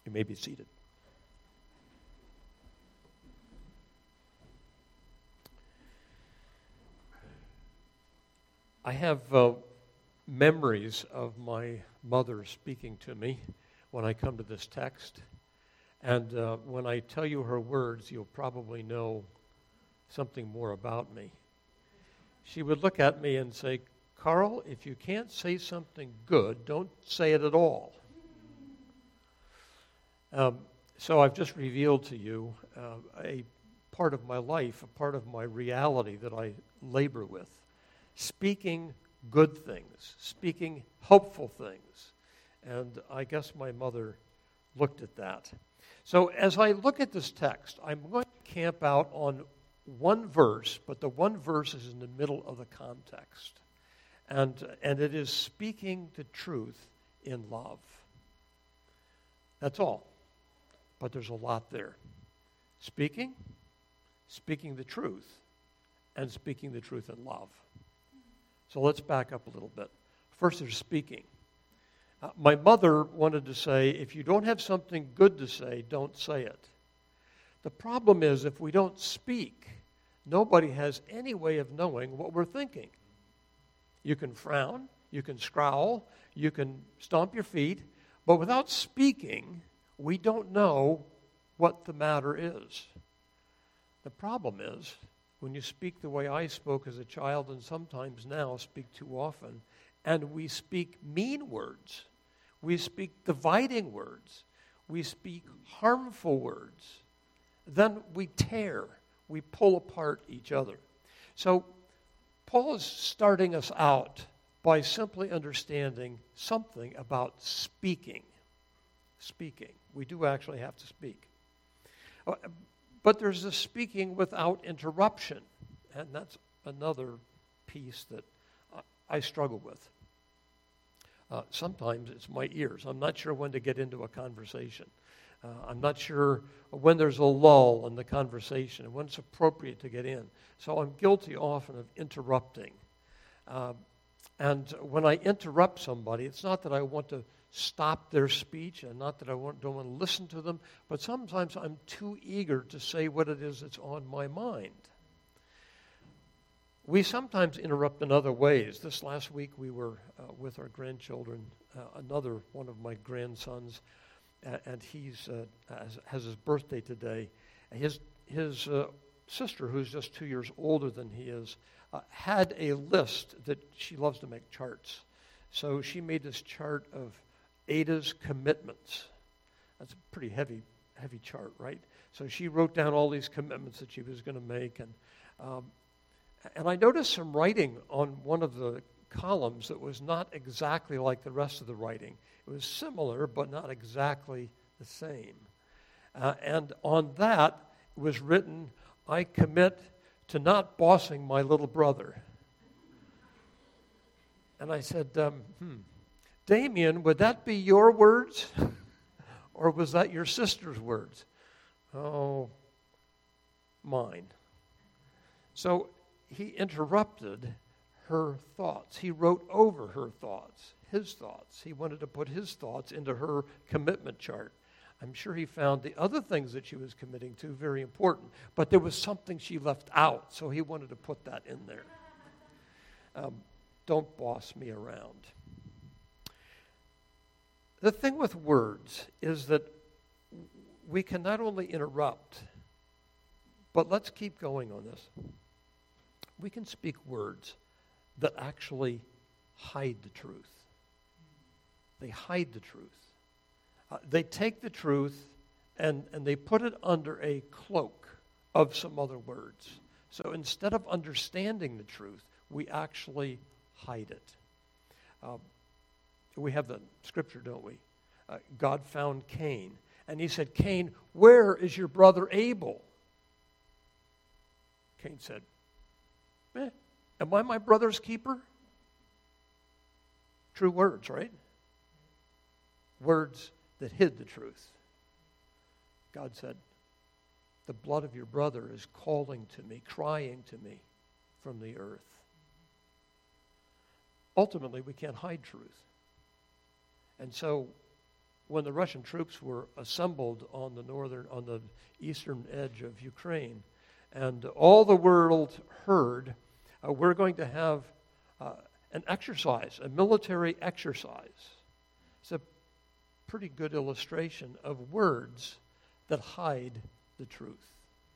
You may be seated. I have memories of my mother speaking to me when I come to this text. And when I tell you her words, you'll probably know something more about me. She would look at me and say, "Carl, if you can't say something good, don't say it at all." So I've just revealed to you a part of my life, a part of my reality that I labor with. Speaking good things, speaking hopeful things. And I guess my mother looked at that. So as I look at this text, I'm going to camp out on one verse, but the one verse is in the middle of the context. And it is speaking the truth in love. That's all. But there's a lot there. Speaking the truth, and speaking the truth in love. So let's back up a little bit. First, there's speaking. My mother wanted to say, if you don't have something good to say, don't say it. The problem is, if we don't speak, nobody has any way of knowing what we're thinking. You can frown, you can scowl, you can stomp your feet, but without speaking, we don't know what the matter is. The problem is, when you speak the way I spoke as a child, and sometimes now speak too often, and we speak mean words, we speak dividing words, we speak harmful words, then we tear, we pull apart each other. So Paul is starting us out by simply understanding something about speaking. Speaking. We do actually have to speak. But there's this speaking without interruption, and that's another piece that I struggle with. Sometimes it's my ears. I'm not sure when to get into a conversation. I'm not sure when there's a lull in the conversation and when it's appropriate to get in. So I'm guilty often of interrupting. And when I interrupt somebody, it's not that I want to stop their speech and not that I don't want to listen to them, but sometimes I'm too eager to say what it is that's on my mind. We sometimes interrupt in other ways. This last week we were with our grandchildren, another one of my grandsons, and he's has his birthday today. His sister, who's just 2 years older than he is, had a list that she loves to make charts. So she made this chart of Ada's commitments. That's a pretty heavy chart, right? So she wrote down all these commitments that she was going to make, and I noticed some writing on one of the columns that was not exactly like the rest of the writing. It was similar, but not exactly the same. And on that was written, "I commit to not bossing my little brother." And I said, Damien, would that be your words? Or was that your sister's words? Oh, mine. So he interrupted her thoughts. He wrote over her thoughts, his thoughts. He wanted to put his thoughts into her commitment chart. I'm sure he found the other things that she was committing to very important, but there was something she left out, so he wanted to put that in there. Don't boss me around. The thing with words is that we can not only interrupt, but let's keep going on this. We can speak words that actually hide the truth. They hide the truth. They take the truth and they put it under a cloak of some other words. So instead of understanding the truth, we actually hide it. We have the scripture, don't we? God found Cain, and he said, "Cain, where is your brother Abel?" Cain said, "Am I my brother's keeper?" True words, right? Words that hid the truth. God said, "The blood of your brother is calling to me, crying to me from the earth." Ultimately, we can't hide truth. And so when the Russian troops were assembled on the eastern edge of Ukraine, and all the world heard, we're going to have an exercise, a military exercise. It's a pretty good illustration of words that hide the truth.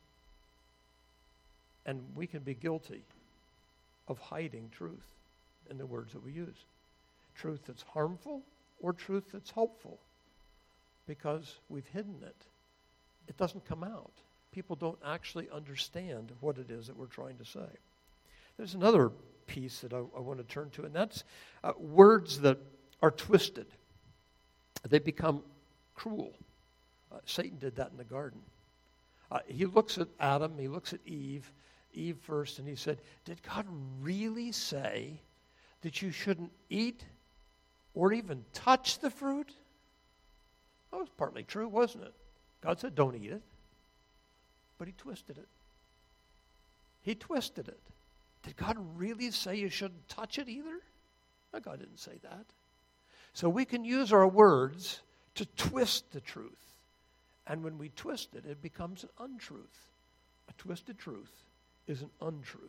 And we can be guilty of hiding truth in the words that we use. Truth that's harmful or truth that's hopeful. Because we've hidden it. It doesn't come out. People don't actually understand what it is that we're trying to say. There's another piece that I want to turn to, and that's words that are twisted. They become cruel. Satan did that in the garden. He looks at Adam, he looks at Eve first, and he said, did God really say that you shouldn't eat or even touch the fruit? That was partly true, wasn't it? God said, don't eat it. But he twisted it. He twisted it. Did God really say you shouldn't touch it either? No, God didn't say that. So we can use our words to twist the truth. And when we twist it, it becomes an untruth. A twisted truth is an untruth.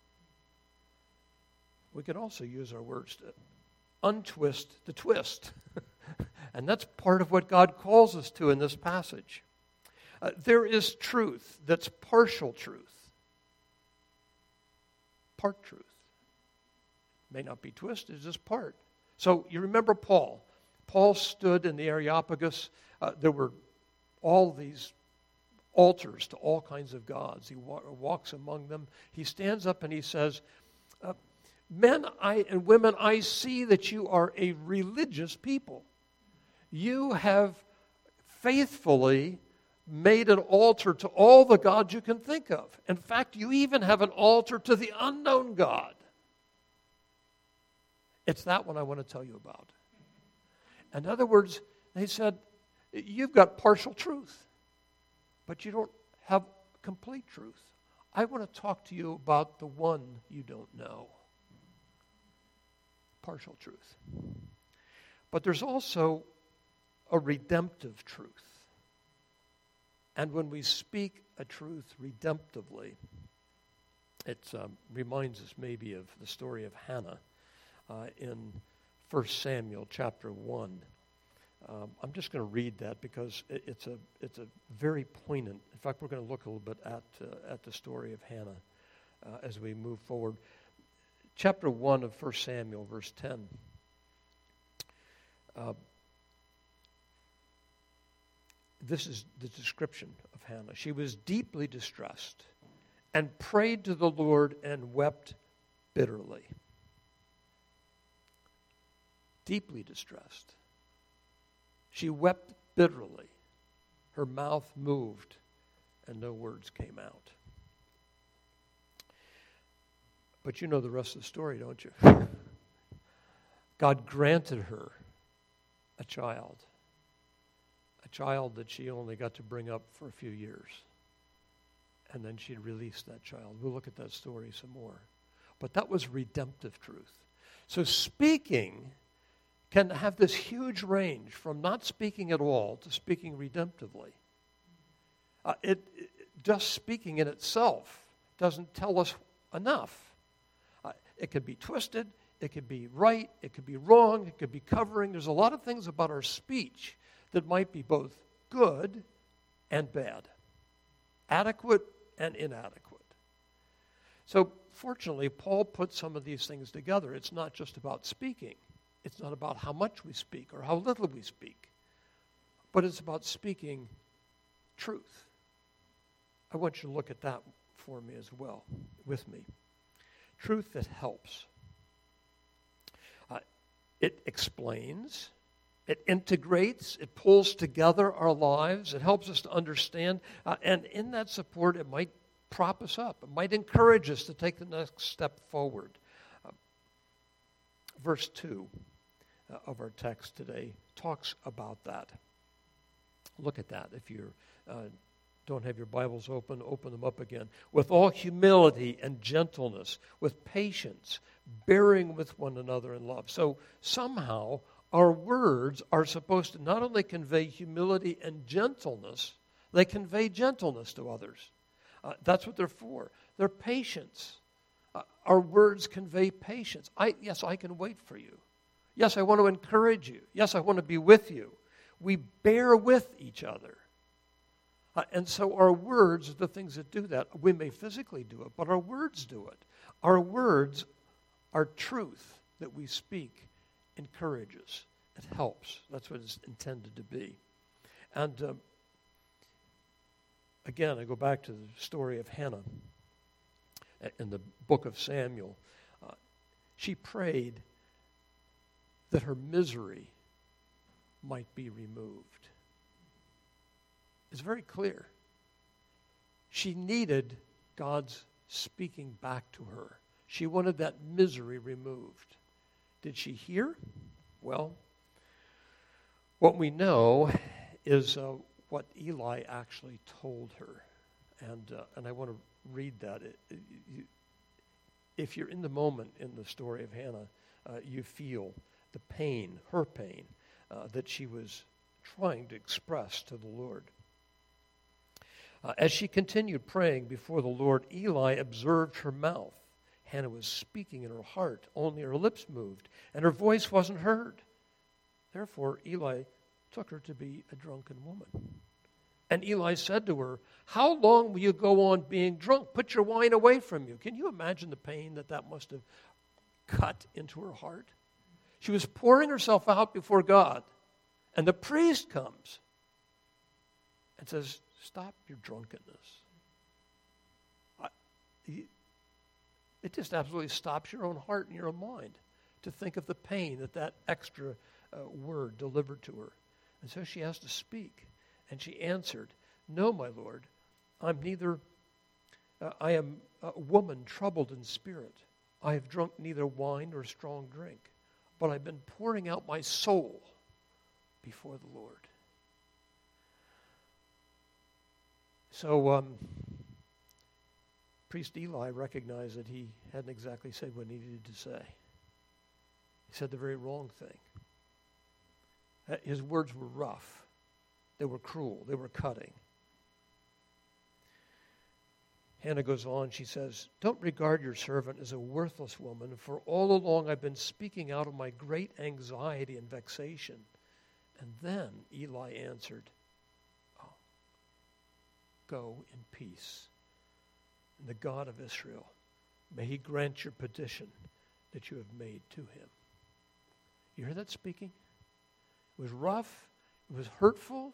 We can also use our words to untwist the twist. And that's part of what God calls us to in this passage. There is truth that's partial truth. Part truth. May not be twisted, it's just part. So you remember Paul. Paul stood in the Areopagus. There were all these altars to all kinds of gods. He walks among them. He stands up and he says, men and women, I see that you are a religious people. You have faithfully made an altar to all the gods you can think of. In fact, you even have an altar to the unknown God. It's that one I want to tell you about. In other words, they said, you've got partial truth, but you don't have complete truth. I want to talk to you about the one you don't know. Partial truth. But there's also a redemptive truth. And when we speak a truth redemptively, it reminds us maybe of the story of Hannah in 1 Samuel chapter 1. I'm just going to read that because it's a very poignant. In fact, we're going to look a little bit at the story of Hannah as we move forward. Chapter 1 of 1 Samuel, verse 10. This is the description of Hannah. She was deeply distressed and prayed to the Lord and wept bitterly. Deeply distressed. She wept bitterly. Her mouth moved and no words came out. But you know the rest of the story, don't you? God granted her a child that she only got to bring up for a few years. And then she released that child. We'll look at that story some more. But that was redemptive truth. So speaking can have this huge range from not speaking at all to speaking redemptively. Just speaking in itself doesn't tell us enough. It could be twisted, it could be right, it could be wrong, it could be covering. There's a lot of things about our speech that might be both good and bad, adequate and inadequate. So fortunately, Paul put some of these things together. It's not just about speaking. It's not about how much we speak or how little we speak, but it's about speaking truth. I want you to look at that for me as well, with me. Truth that helps. It explains, it integrates, it pulls together our lives, it helps us to understand, and in that support, it might prop us up. It might encourage us to take the next step forward. Verse 2 of our text today talks about that. Look at that. If you don't have your Bibles open them up again. With all humility and gentleness, with patience, bearing with one another in love. So somehow Our words are supposed to not only convey humility and gentleness, they convey gentleness to others. That's what they're for. They're patience. Our words convey patience. Yes, I can wait for you. Yes, I want to encourage you. Yes, I want to be with you. We bear with each other. And so our words are the things that do that. We may physically do it, but our words do it. Our words are truth that we speak encourages. It helps. That's what it's intended to be. And again, I go back to the story of Hannah in the book of Samuel. She prayed that her misery might be removed. It's very clear. She needed God's speaking back to her. She wanted that misery removed. Did she hear? Well, what we know is what Eli actually told her. And I want to read that. If you're in the moment in the story of Hannah, you feel the pain, her pain, that she was trying to express to the Lord. As she continued praying before the Lord, Eli observed her mouth. Hannah was speaking in her heart, only her lips moved, and her voice wasn't heard. Therefore, Eli took her to be a drunken woman. And Eli said to her, "How long will you go on being drunk? Put your wine away from you." Can you imagine the pain that must have cut into her heart? She was pouring herself out before God, and the priest comes and says, "Stop your drunkenness." It just absolutely stops your own heart and your own mind to think of the pain that extra word delivered to her. And so she has to speak. And she answered, "No, my Lord, I am a woman troubled in spirit. I have drunk neither wine nor strong drink, but I've been pouring out my soul before the Lord." So Priest Eli recognized that he hadn't exactly said what he needed to say. He said the very wrong thing. His words were rough. They were cruel. They were cutting. Hannah goes on, she says, "Don't regard your servant as a worthless woman, for all along I've been speaking out of my great anxiety and vexation." And then Eli answered, "Go in peace. And the God of Israel, may he grant your petition that you have made to him." You hear that speaking? It was rough. It was hurtful.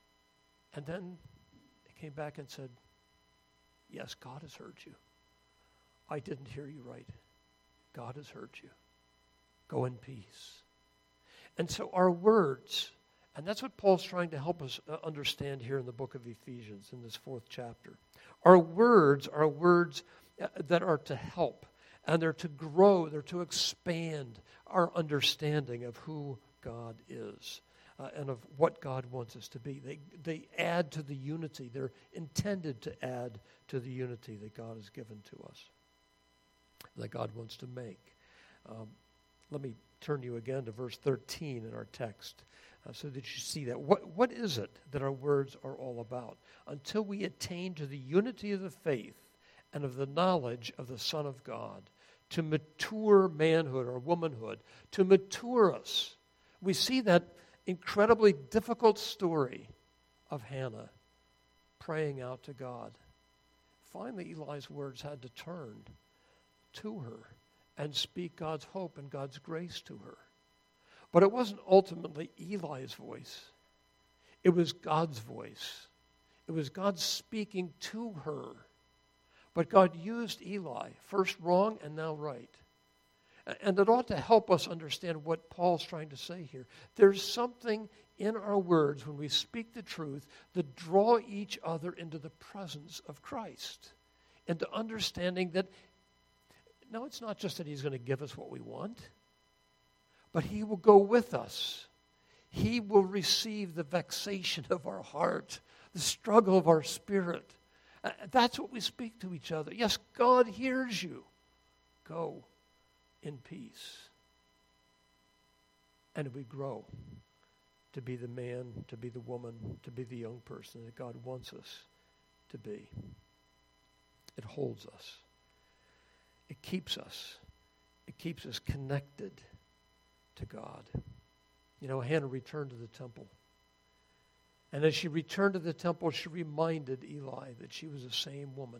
And then it came back and said, "Yes, God has heard you. I didn't hear you right. God has heard you. Go in peace." And so our words, and that's what Paul's trying to help us understand here in the book of Ephesians in this 4th chapter. Our words are words that are to help, and they're to grow, they're to expand our understanding of who God is and of what God wants us to be. They add to the unity. They're intended to add to the unity that God has given to us, that God wants to make. Let me turn you again to verse 13 in our text so that you see that. What is it that our words are all about? Until we attain to the unity of the faith and of the knowledge of the Son of God, to mature manhood or womanhood, to mature us. We see that incredibly difficult story of Hannah praying out to God. Finally, Eli's words had to turn to her and speak God's hope and God's grace to her. But it wasn't ultimately Eli's voice. It was God's voice. It was God speaking to her. But God used Eli, first wrong and now right. And it ought to help us understand what Paul's trying to say here. There's something in our words when we speak the truth that draw each other into the presence of Christ, into understanding that, no, it's not just that he's going to give us what we want, but he will go with us. He will receive the vexation of our heart, the struggle of our spirit. That's what we speak to each other. Yes, God hears you. Go in peace. and we grow to be the man, to be the woman, to be the young person that God wants us to be. It holds us. It keeps us. It keeps us connected to God. You know, Hannah returned to the temple. And as she returned to the temple, she reminded Eli that she was the same woman.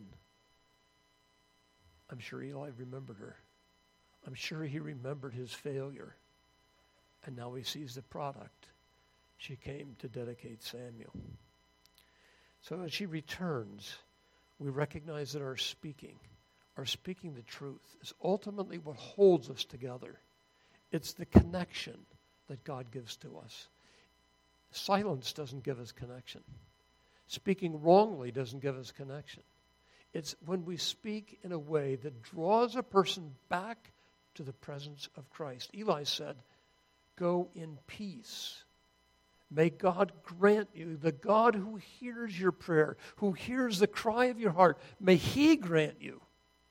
I'm sure Eli remembered her. I'm sure he remembered his failure. And now he sees the product. She came to dedicate Samuel. So as she returns, we recognize that our speaking the truth, is ultimately what holds us together. It's the connection that God gives to us. Silence doesn't give us connection. Speaking wrongly doesn't give us connection. It's when we speak in a way that draws a person back to the presence of Christ. Eli said, "Go in peace. May God grant you, the God who hears your prayer, who hears the cry of your heart, may He grant you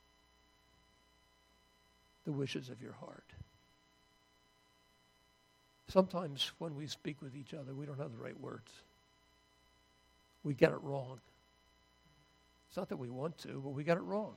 the wishes of your heart." Sometimes when we speak with each other, we don't have the right words. We get it wrong. It's not that we want to, but we get it wrong.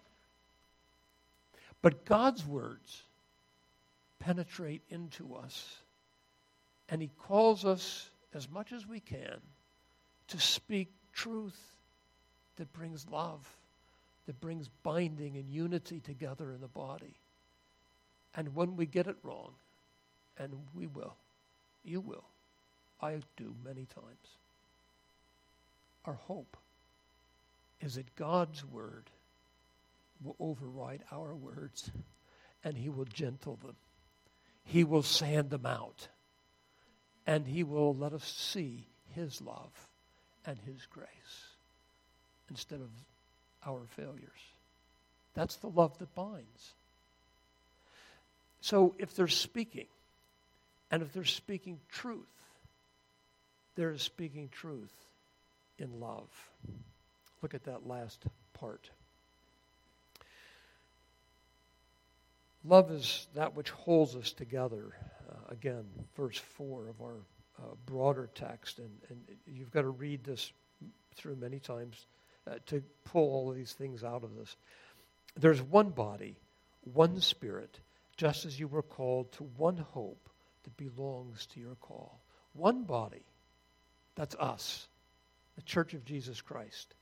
But God's words penetrate into us, and He calls us, as much as we can, to speak truth that brings love, that brings binding and unity together in the body. And when we get it wrong, and we will, you will, I do many times, our hope is that God's word will override our words, and He will gentle them. He will sand them out, and He will let us see His love and His grace instead of our failures. That's the love that binds. So if they're speaking, and if they're speaking truth, they're speaking truth in love. Look at that last part. Love is that which holds us together. Again, verse 4 of our broader text, and you've got to read this through many times to pull all of these things out of this. There's one body, one Spirit, just as you were called to one hope that belongs to your call. One body, that's us, the Church of Jesus Christ.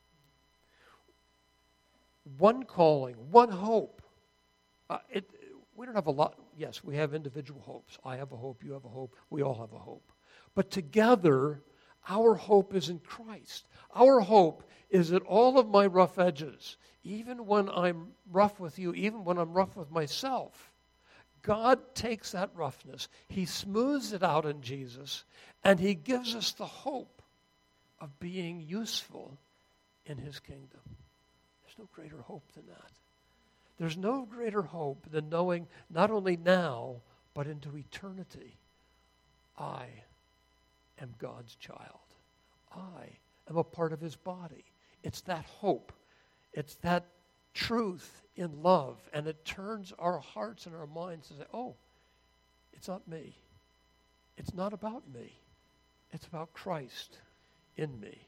One calling, one hope. We don't have a lot. Yes, we have individual hopes. I have a hope, you have a hope, we all have a hope. But together, our hope is in Christ. Our hope is that all of my rough edges, even when I'm rough with you, even when I'm rough with myself, God takes that roughness, He smooths it out in Jesus, and He gives us the hope of being useful in His kingdom. There's no greater hope than that. There's no greater hope than knowing not only now, but into eternity, I am God's child. I am a part of His body. It's that hope. It's that truth in love, and it turns our hearts and our minds to say, oh, it's not me. It's not about me. It's about Christ in me.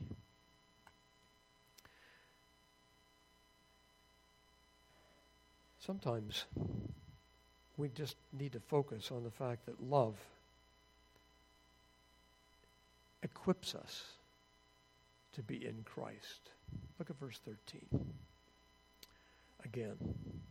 Sometimes we just need to focus on the fact that love equips us to be in Christ. Look at verse 13. Again,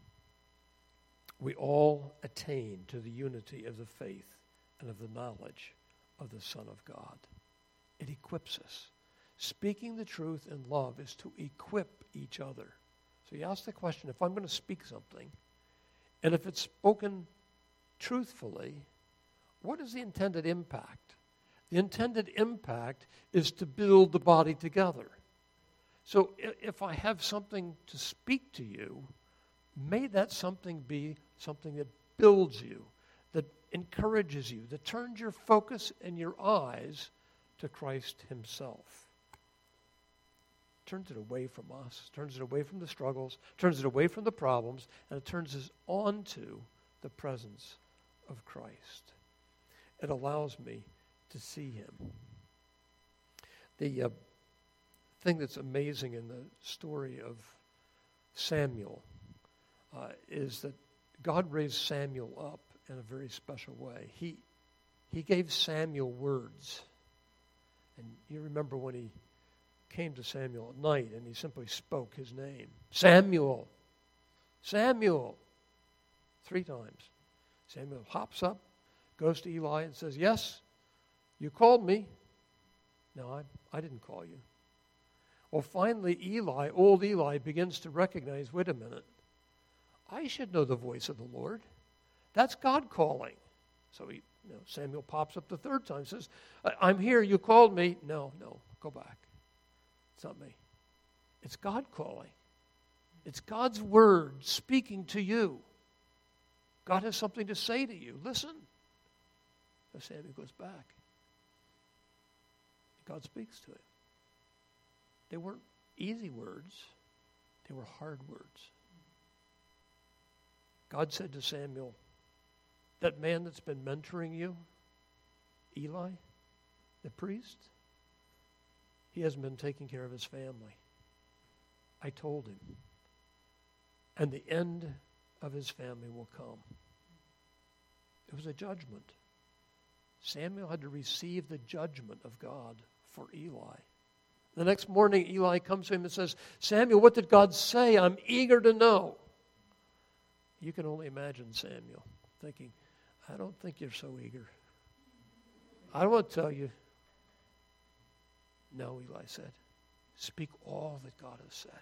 we all attain to the unity of the faith and of the knowledge of the Son of God. It equips us. Speaking the truth in love is to equip each other. So you ask the question, if I'm going to speak something, and if it's spoken truthfully, what is the intended impact? The intended impact is to build the body together. So if I have something to speak to you, may that something be something that builds you, that encourages you, that turns your focus and your eyes to Christ Himself. Turns it away from us, turns it away from the struggles, turns it away from the problems, and it turns us onto the presence of Christ. It allows me to see him. The thing that's amazing in the story of Samuel is that God raised Samuel up in a very special way. He gave Samuel words. And you remember when he came to Samuel at night and he simply spoke his name. Samuel! Samuel! 3 times. Samuel hops up, goes to Eli and says, yes, you called me. No, I didn't call you. Well, finally, old Eli, begins to recognize, wait a minute, I should know the voice of the Lord. That's God calling. So Samuel pops up the 3rd time, says, I'm here, you called me. No, go back. It's not me. It's God calling. It's God's word speaking to you. God has something to say to you. Listen. So Samuel goes back. God speaks to him. They weren't easy words. They were hard words. God said to Samuel, that man that's been mentoring you, Eli, the priest, he hasn't been taking care of his family. I told him. And the end of his family will come. It was a judgment. Samuel had to receive the judgment of God for Eli. The next morning, Eli comes to him and says, Samuel, what did God say? I'm eager to know. You can only imagine Samuel thinking, I don't think you're so eager. I don't want to tell you. No, Eli said, speak all that God has said.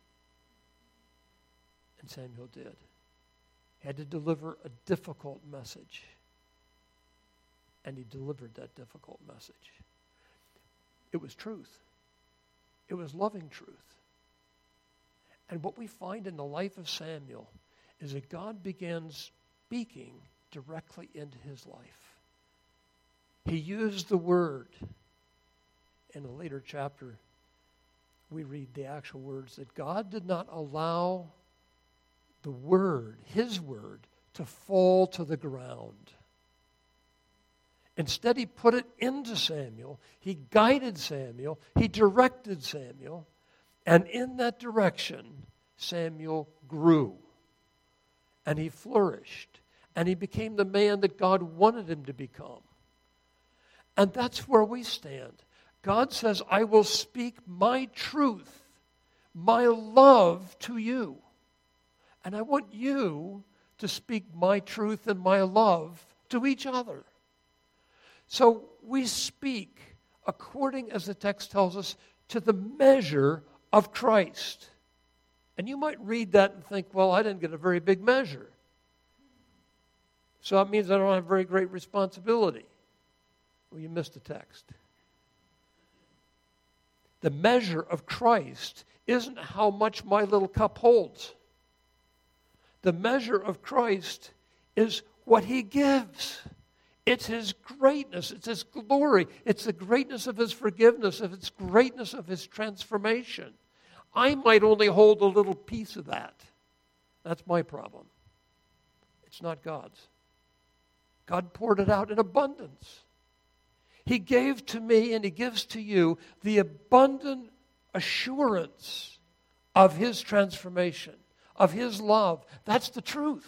And Samuel did. He had to deliver a difficult message. And he delivered that difficult message. It was truth. It was loving truth. And what we find in the life of Samuel is that God began speaking directly into his life. He used the word. In a later chapter, we read the actual words that God did not allow the word, his word, to fall to the ground. Instead, he put it into Samuel. He guided Samuel. He directed Samuel. And in that direction, Samuel grew. And he flourished. And he became the man that God wanted him to become. And that's where we stand. God says, I will speak my truth, my love to you. And I want you to speak my truth and my love to each other. So we speak according, as the text tells us, to the measure of Christ. And you might read that and think, well, I didn't get a very big measure. So that means I don't have very great responsibility. Well, you missed the text. The measure of Christ isn't how much my little cup holds. The measure of Christ is what he gives. It's his greatness. It's his glory. It's the greatness of his forgiveness. It's the greatness of his transformation. I might only hold a little piece of that. That's my problem. It's not God's. God poured it out in abundance. He gave to me and he gives to you the abundant assurance of his transformation, of his love. That's the truth.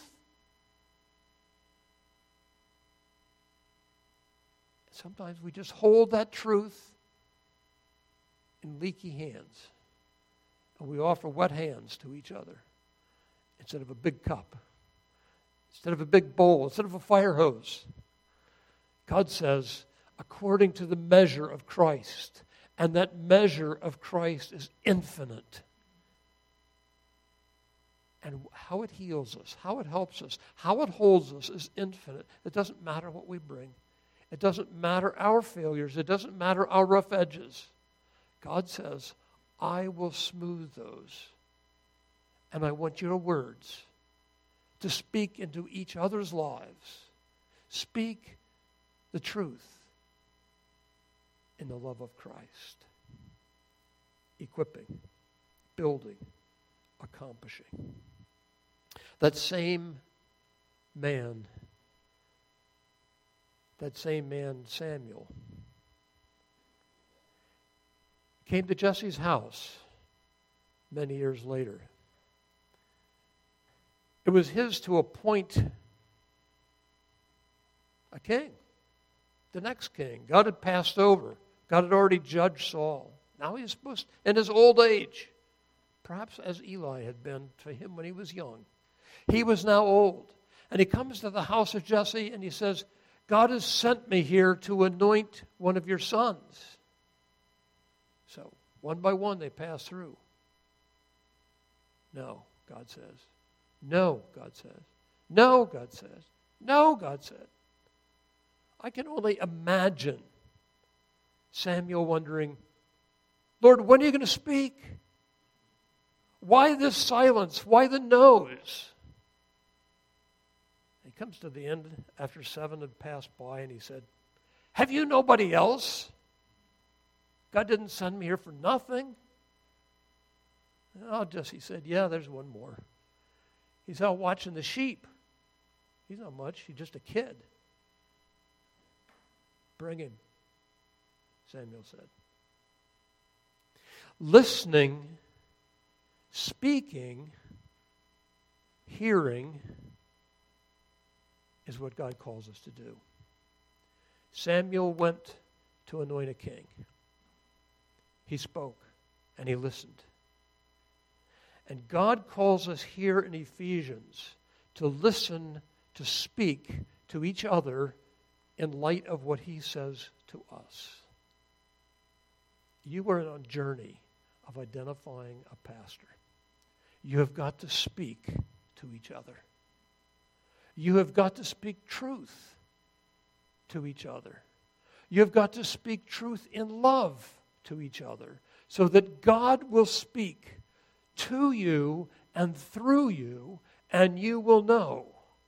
Sometimes we just hold that truth in leaky hands. And we offer wet hands to each other instead of a big cup, instead of a big bowl, instead of a fire hose. God says, according to the measure of Christ. And that measure of Christ is infinite. And how it heals us, how it helps us, how it holds us is infinite. It doesn't matter what we bring. It doesn't matter our failures. It doesn't matter our rough edges. God says, I will smooth those. And I want your words to speak into each other's lives. Speak the truth in the love of Christ. Equipping, building, accomplishing. That same man that same man, Samuel, came to Jesse's house many years later. It was his to appoint a king, the next king. God had passed over. God had already judged Saul. Now he was supposed, in his old age, perhaps as Eli had been to him when he was young. He was now old. And he comes to the house of Jesse and he says, God has sent me here to anoint one of your sons. So, one by one, they pass through. No, God says. No, God says. No, God says. No, God said. I can only imagine Samuel wondering, Lord, when are you going to speak? Why this silence? Why the no's? He comes to the end after 7 had passed by and he said, have you nobody else? God didn't send me here for nothing. Oh, Jesse said, yeah, there's one more. He's out watching the sheep. He's not much. He's just a kid. Bring him, Samuel said. Listening, speaking, hearing is what God calls us to do. Samuel went to anoint a king. He spoke and he listened. And God calls us here in Ephesians to listen, to speak to each other in light of what he says to us. You are on a journey of identifying a pastor. You have got to speak to each other. You have got to speak truth to each other. You have got to speak truth in love to each other so that God will speak to you and through you, and you will know.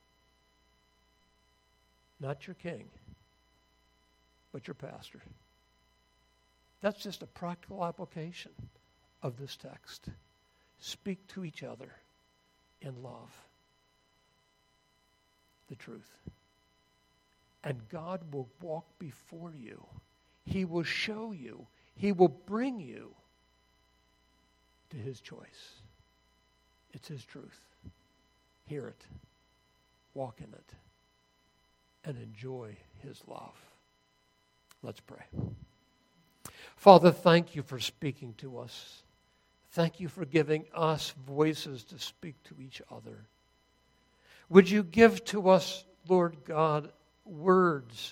Not your king, but your pastor. That's just a practical application of this text. Speak to each other in love. The truth. And God will walk before you. He will show you. He will bring you to his choice. It's his truth. Hear it. Walk in it. And enjoy his love. Let's pray. Father, thank you for speaking to us. Thank you for giving us voices to speak to each other. Would you give to us, Lord God, words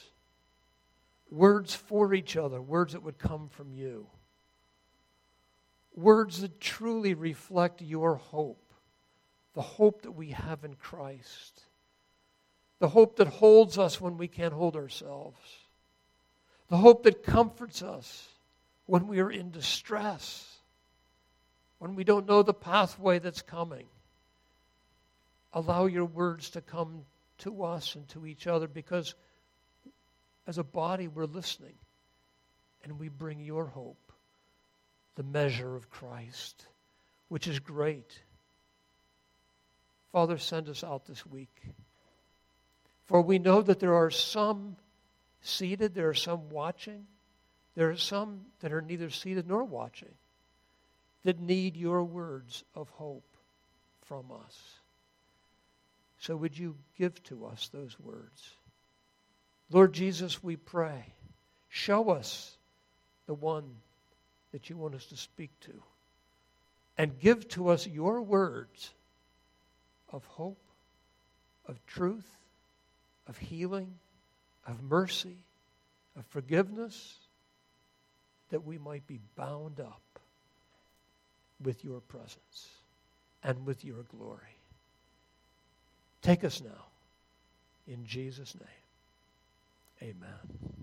for each other, words that would come from you, words that truly reflect your hope, the hope that we have in Christ, the hope that holds us when we can't hold ourselves, the hope that comforts us when we are in distress, when we don't know the pathway that's coming. Allow your words to come to us and to each other, because as a body we're listening and we bring your hope, the measure of Christ, which is great. Father, send us out this week. For we know that there are some seated, there are some watching, there are some that are neither seated nor watching, that need your words of hope from us. So would you give to us those words? Lord Jesus, we pray, show us the one that you want us to speak to, and give to us your words of hope, of truth, of healing, of mercy, of forgiveness, that we might be bound up with your presence and with your glory. Take us now. In Jesus' name, amen.